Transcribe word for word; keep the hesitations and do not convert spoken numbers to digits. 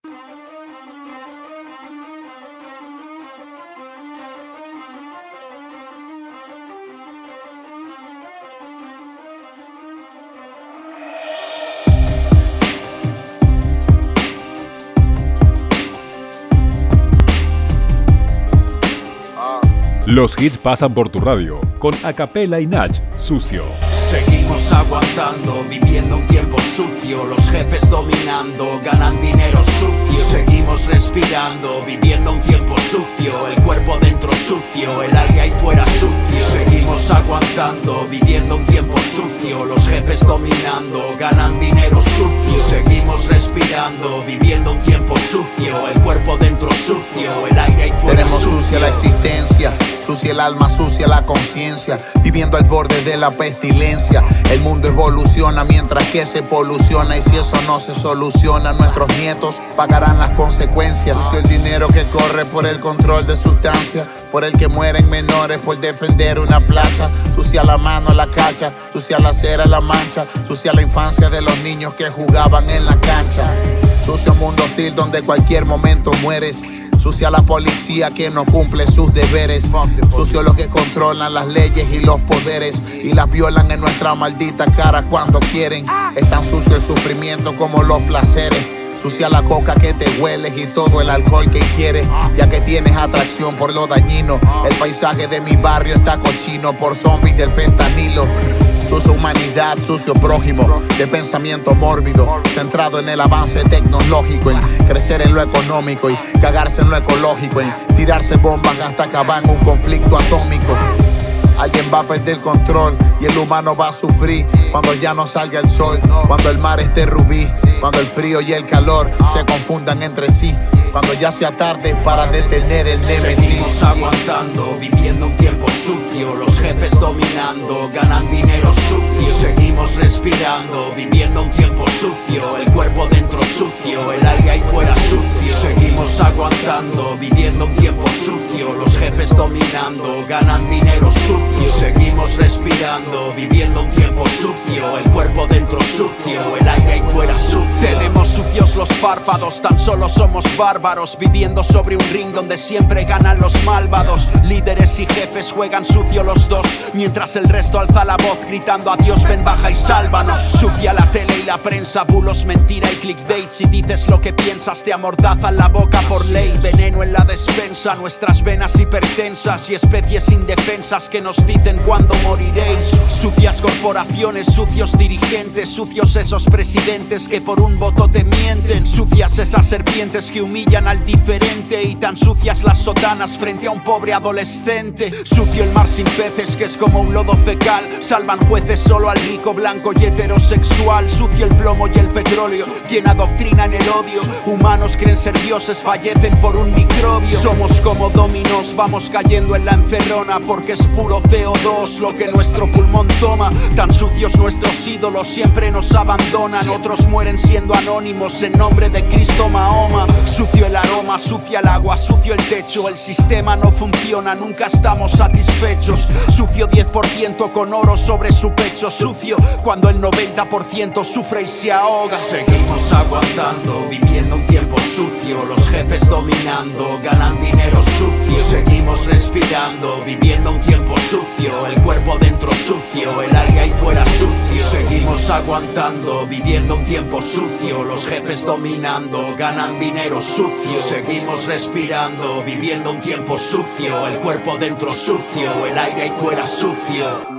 Los hits pasan por tu radio, con Acapela y Nach, Sucio. Seguimos aguantando, viviendo un tiempo sucio. Los jefes dominando, ganan dinero sucio. Seguimos respirando, viviendo un tiempo sucio. El cuerpo dentro sucio, el aire ahí fuera sucio. Seguimos aguantando, viviendo un tiempo sucio. Los jefes dominando, ganan dinero sucio. Seguimos respirando, viviendo un tiempo sucio. El cuerpo dentro sucio, el aire ahí fuera Tenemos sucio. sucia la existencia, sucia el alma, sucia la conciencia, viviendo al borde de la pestilencia. El mundo evoluciona mientras que se poluciona, y si eso no se soluciona, nuestros nietos pagarán las consecuencias. Sucio el dinero que corre por el control de sustancias, por el que mueren menores por defender una plaza. Sucia la mano, la cacha, sucia la cera, la mancha, sucia la infancia de los niños que jugaban en la cancha. Sucio mundo hostil donde cualquier momento mueres. Sucia la policía que no cumple sus deberes. Sucio los que controlan las leyes y los poderes y las violan en nuestra maldita cara cuando quieren. Es tan sucio el sufrimiento como los placeres. Sucia la coca que te hueles y todo el alcohol que ingieres, ya que tienes atracción por lo dañino. El paisaje de mi barrio está cochino por zombies del fentanilo. Sucia humanidad, sucio prójimo, de pensamiento mórbido, centrado en el avance tecnológico, en crecer en lo económico y cagarse en lo ecológico, en tirarse bombas hasta acabar en un conflicto atómico. Alguien va a perder el control y el humano va a sufrir cuando ya no salga el sol, cuando el mar esté rubí, cuando el frío y el calor se confundan entre sí, cuando ya sea tarde para detener el némesis. Seguimos aguantando, viviendo un tiempo sucio. Los jefes dominando, ganan dinero sucio. Seguimos respirando, viviendo un tiempo sucio. El cuerpo dentro sucio, el aire ahí fuera sucio. Seguimos aguantando, viviendo un tiempo sucio. Los jefes dominando, ganan dinero sucio. Seguimos respirando, viviendo un tiempo sucio. El cuerpo dentro sucio, el aire ahí fuera sucio. Tenemos sucios los párpados, tan solo somos bárbaros, viviendo sobre un ring donde siempre ganan los malvados. Líderes y jefes juegan sucio los dos, mientras el resto alza la voz gritando a Dios ven, baja y sálvanos. Sucia la tele y la prensa, bulos, mentira y clickbait. Si dices lo que piensas te amordazan la boca por ley. Veneno en la despensa, nuestras venas hipertensas y especies indefensas que nos dicen cuándo moriréis. Sucias corporaciones, sucios dirigentes, sucios esos presidentes que por un voto te mienten. Sucias esas serpientes que humillan al diferente, y tan sucias las sotanas frente a un pobre adolescente. Sucio el mar sin peces que es como un lodo fecal, salvan jueces solo al rico, blanco y heterosexual. Sucio el plomo y el petróleo, quien adoctrina en el odio. Humanos creen ser dioses, fallecen por un microbio. Somos como dominos, vamos cayendo en la encerrona, porque es puro C O dos lo que nuestro pulmón toma. Tan sucios nuestros ídolos, siempre nos abandonan. Otros mueren siendo anónimos en nombre de Cristo Mahoma. Sucio el aroma, sucia el agua, sucio el techo. El sistema no funciona, nunca estamos satisfechos. Sucio diez por ciento con oro sobre su pecho. Sucio cuando el noventa por ciento sufre y se ahoga. Seguimos aguantando, viviendo un tiempo sucio. Los jefes dominando, ganan dinero sucio. Seguimos respirando, viviendo un tiempo sucio. El cuerpo dentro sucio, el aire ahí fuera sucio. Seguimos aguantando, viviendo un tiempo sucio. Los jefes dominando, ganan dinero sucio. Seguimos respirando, viviendo un tiempo sucio. El cuerpo dentro sucio, el aire ahí fuera sucio.